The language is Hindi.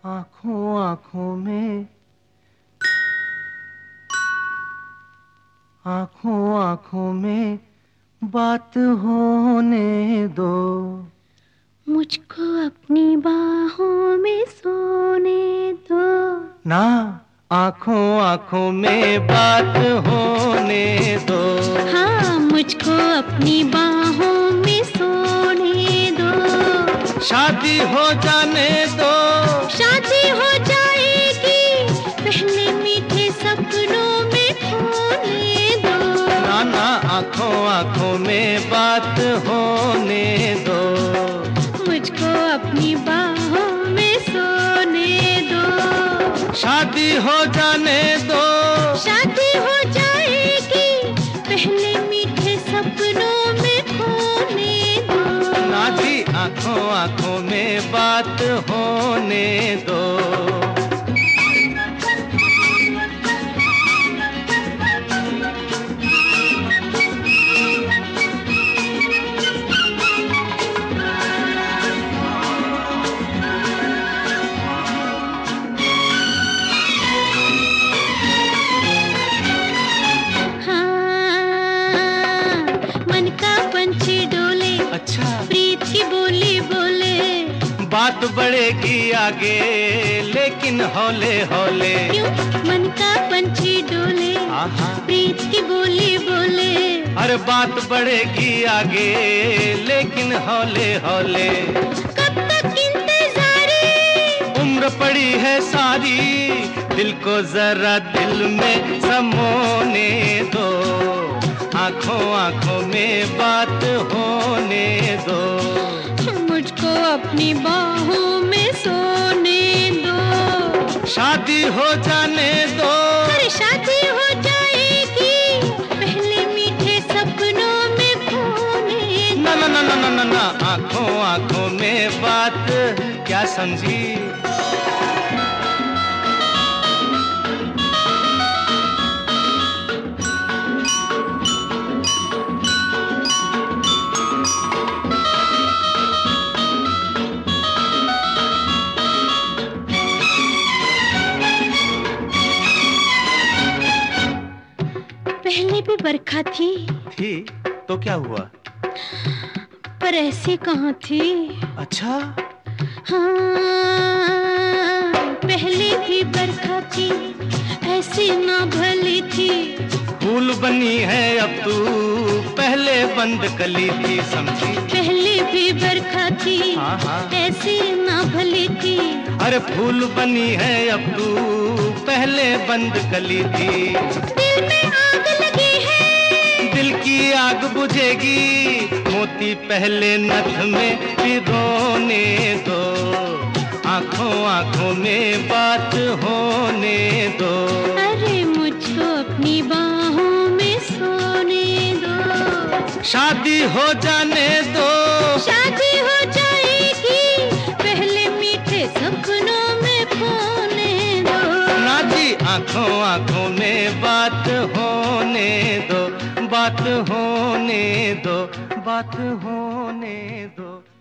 आंखों आंखों में, आंखों आंखों में बात होने दो। मुझको अपनी बाहों में सोने दो। ना, आंखों आंखों में बात होने दो। हाँ, मुझको अपनी बाहों में सोने दो। शादी हो जाने दो। शादी हो जाएगी, पहले मीठे सपनों में खोने दो। ना ना, आंखों आंखों में बात होने दो। मुझको अपनी बाहों में सोने दो। शादी हो जाने दो। शादी हो जाएगी, पहले मीठे सपनों में खोने दो। ना जी, आंखों आंखों में बात होने दो। अच्छा, प्रीत की बोली बोले, बात बढ़ेगी आगे लेकिन हौले हौले। क्यों मन का पंछी डोले, प्रीत की बोली बोले। अरे बात बढ़ेगी आगे लेकिन हौले हौले। कब तक इंतजारी, उम्र पड़ी है सारी, दिल को जरा दिल में समोने दो। आंखों आंखों में बात होने दो। मुझको अपनी बाहों में सोने दो। शादी हो जाने दो। अरे शादी हो जाएगी, पहले मीठे सपनों में खोने दो। ना ना ना ना ना ना, आंखों आंखों में बात क्या समझी। पहले भी बरखा थी तो क्या हुआ, पर ऐसी कहाँ थी। अच्छा, हाँ, पहले भी बरखा थी, ऐसी ना भली थी। फूल बनी है अब तू, पहले बंद कली थी, समझी। पहले भी बरखा थी, ऐसी ना भली थी। अरे फूल बनी है अब तू, पहले बंद कली थी। दिल में आग लगी है, दिल की आग बुझेगी, मोती पहले नथ में पिरोने दो। आंखों आंखों में बात होने दो। अरे मुझको अपनी बाहों में सोने दो। शादी हो जाने दो। शादी हो जाएगी, पहले मीठे सपनों में खोने दो। ना जी, आंखों आंखों में बात होने दो। बात होने दो, बात होने दो।